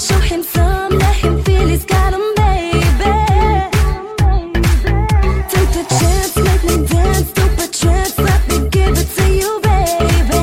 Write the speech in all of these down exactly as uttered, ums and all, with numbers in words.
Show him some, let him feel he's got him, baby. Take the chance, make me dance, stupid chance, let me give it to you, baby.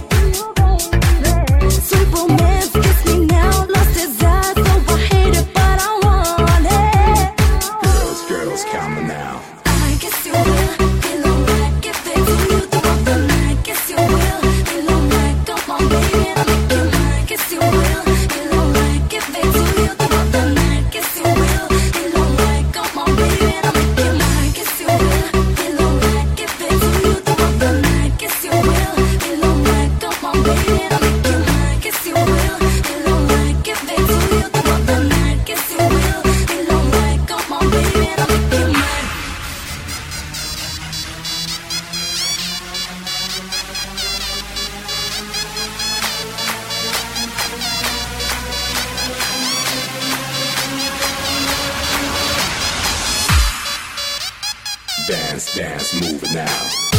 Sweet romance, kiss me now, lost his eyes, so I hate it, but I want it. Girls, girls, calm down now. I guess you will, feel alright, give it to you throughout the night. Guess you will, feel alright, come on baby, I'll make you mine. Guess you will, feel alright, give it to you throughout the night. Guess you will, feel alright, come on baby, I'll make you mine. Guess you will, feel alright, give it to you throughout the night. Guess you will, feel alright, come on baby, I'll make you mine. Guess you will, feel alright, give it to you throughout the night. Guess you will, feel alright, come on baby, I'll make you mine. Dance, dance, move it now.